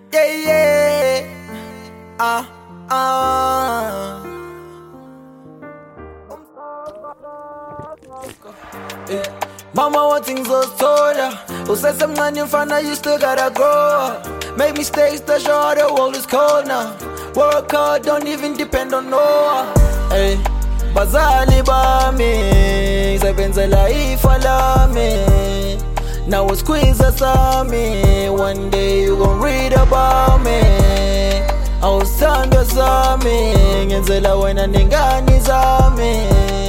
Yeah, yeah. Mama wanting those toya. Who said some money in front of you still gotta grow up. Make mistakes that show the world is cold now. Work hard, don't even depend on no one. Hey, bazali bami, sebenzela ifalami. Now a squeeze us on me. One day you gon' read about me. Awusanda sami, ngenzela wena ningani zami.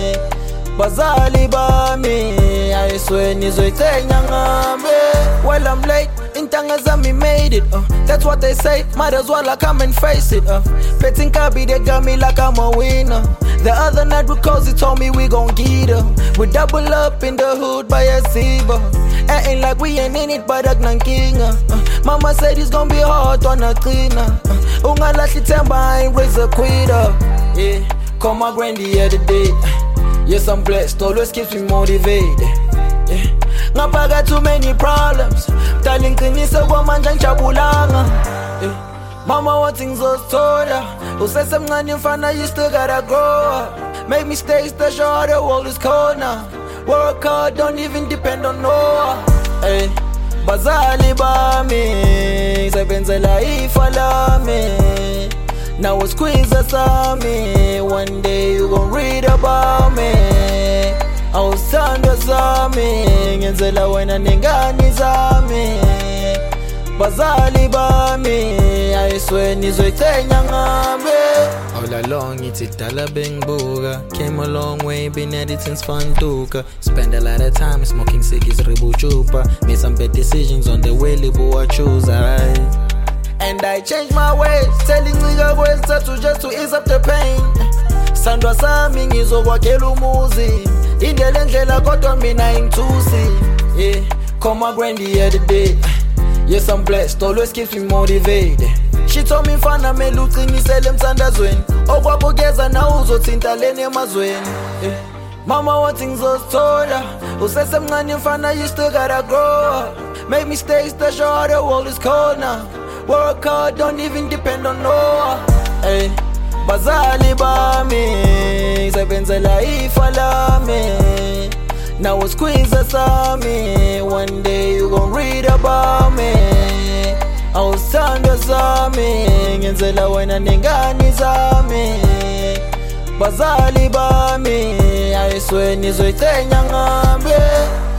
Bazali bami, I swear nizoyithenya ngami. Well, I'm late, intanga zami made it. That's what they say, might as well I come and face it. Petting kabi, they got me like I'm a winner. The other night with Cozy told me we gon' get her. We double up in the hood by a zebra. Ain't like we ain't in it, but I'm king. Mama said it's gon' be hard on a cleaner. Ungalahli themba, I ain't raise a quitter. Yeah, call my grandy the other day. Yes, I'm blessed, always keeps me motivated. Yeah, ngapha got too many problems. Darling, qinisa kwamanje ngijabulanga. Yeah, mama wanting ngizozithola. Usesemncane mfana, you still gotta grow up. Make mistakes that show the world is cold now. Work hard, don't even depend on no one. Hey, bazali bami, sebenzela ifalami. Now a squeeze us on me. One day you gon' read about me. Awusanda sami, ngenzela wena ningani zami. Bazali bami, I swear nizoyithenya ngami. All along it's idala bengibuka. Came a long way, been at it since Fantuka. Spend a lot of time smoking ciggies, ribu chupa. Made some bad decisions on the way, libo I choose. And I changed my ways, telling nigga ways just to ease up the pain. Sandwa sami ngizokwakhela umuzi. Indlela ndlela kodwa mina ingithusi. Yeah, call my grandy the other day. Yes, I'm blessed, always keeps me motivated. She told me mfana mele uqinisele emthandazweni. Okwabukeza nawe uzothinta leni emazweni. Mama wanting ngizozithola. Usesemncane mfana, you still gotta grow up. Make mistakes that show the world is cold now. Work hard, don't even depend on no one. Hey, bazali bami, sebenzela ifalami. Now a squeeze us on me. One day you gon' read about me. Awusanda sami, ngenzela wena ningani zami. Bazali bami, I swear nizoyithenya ngami.